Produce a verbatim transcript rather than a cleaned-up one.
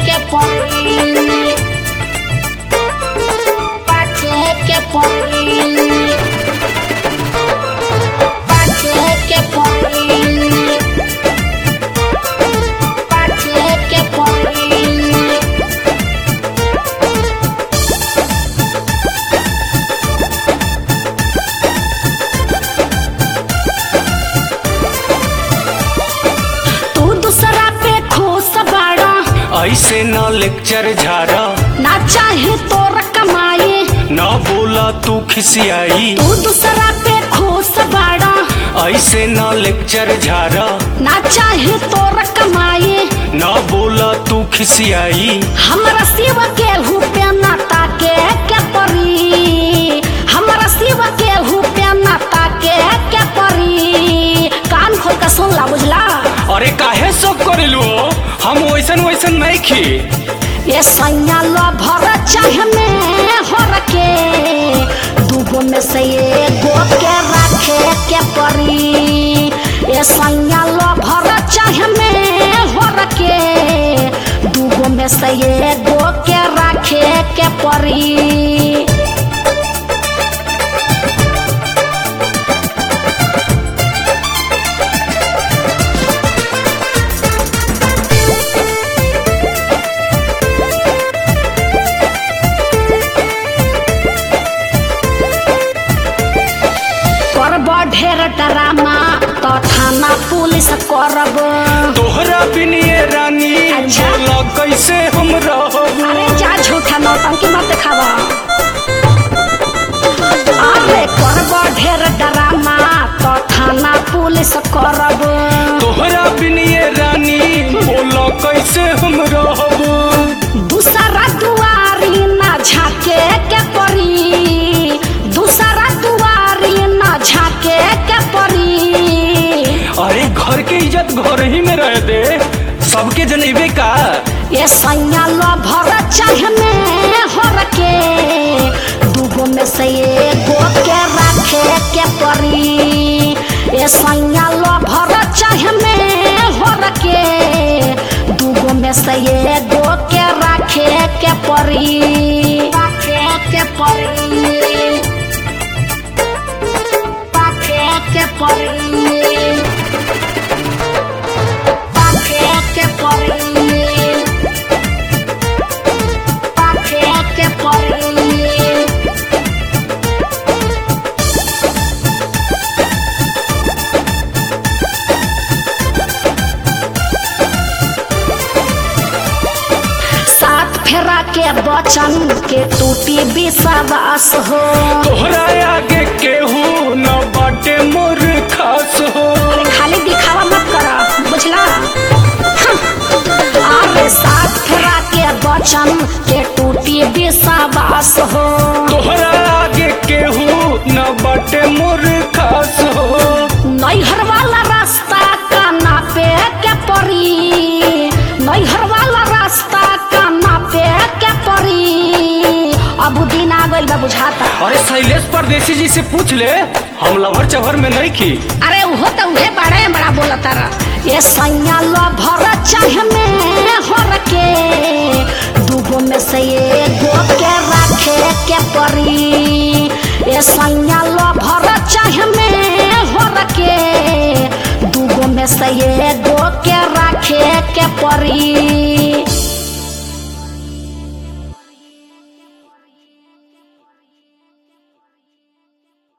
के परी बाटे के परी बाटे के परी बाटे के परी ऐसे न लेक्चर झारा ना चाहे तोर कमाई न बोला तू खिसियाई तू दूसरा पे खुश बाड़ा ऐसे न लेक्चर झारा ना चाहे तोर कमाई न बोला तू खिसियाई हमरा शिव के हुपे नाता के के परी हमरा शिव के हुपे नाता के के परी कान खोल के सुन ला बुझला। अरे काहे सब करेलू हम वैसन वैसन नहीं खी ये सैया लो भर चाहे में हर के दूगो में से एगो के रखे के परी ये सैया लो भर चाहे में हर के दूगो में से एगो के रखे के परी। ढेर डरामा तो थाना पुलिस करब तोहरा बिनिए रानी अच्छा? बोला कैसे हम रहब। अरे जा झूठा नौटंकी मत दिखावा। अरे करब ढेर डरामा तो थाना पुलिस करब तोहरा बिनिए रानी बोला कैसे हम रहब। दूसरा दुआरी ना झाके के परी दूसरा दुआरी ना झाके के परी। अरे घर के इज्जत घर ही में रह दे सबके जनेबे का। ये सैया लो भर चाहे में हर के दूगो में से एगो के रखे के परी। ये सैया लो भर चाहे में हर के दूगो में से एगो के रखे के परी रखे के परी रखे के परी रखे के परी रखे के परी। साथ फेरा के बचन के टूटी विश्वास हो तोहरा आगे केहू न बाटे मोर खास हो। अरे खाली दिखावा मत करा बुझला। अरे साथ फेरा के बचन के टूटी विश्वास हो तोहरा आगे केहू न बाटे मोर खास हो। नैहर वाला रास्ता का नापे के परी नैहर वाला रास्ता का नापे के परी। अब दिन आ गइल बा बुझाता। अरे शैलेश परदेसी जी से पूछ ले हम लवर चवर में नहीं की। अरे उहो तो उहे बड़े बड़ा बोलता रहा। ये सैया लो भर चाहे में हर के दूगो में से एगो के रखे के परी। ये सैया लो भर चाहे में हर के दूगो में से एगो के रखे के परी।